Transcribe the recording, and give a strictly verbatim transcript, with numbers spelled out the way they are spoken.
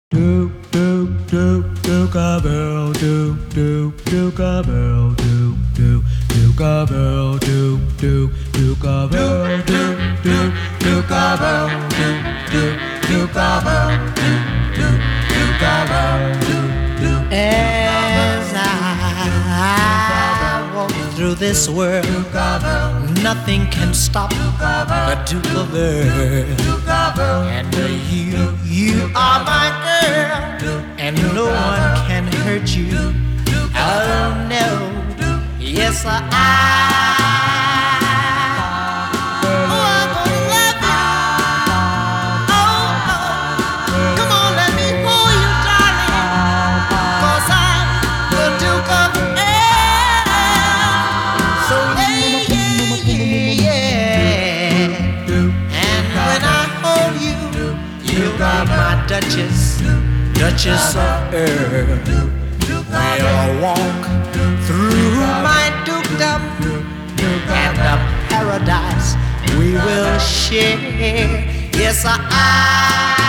Do do do do cowbell do do do cowbell do do do cowbell do do do cowbell do do do cowbell do do do cowbell do do do cowbell do do. As I walk through this world, nothing can stop the Duke of Earth. And you, you are my girl, and no one can hurt you. Oh no, yes I. Oh, I'm gonna love you. Oh, oh. Come on, let me hold you, darling. 'Cause I'm the Duke of Earth. So yeah, yeah, yeah. And when I hold you, you'll be my Duchess, Duchess of Earth. We'll walk through my dukedom and the paradise we will share. Yes, I.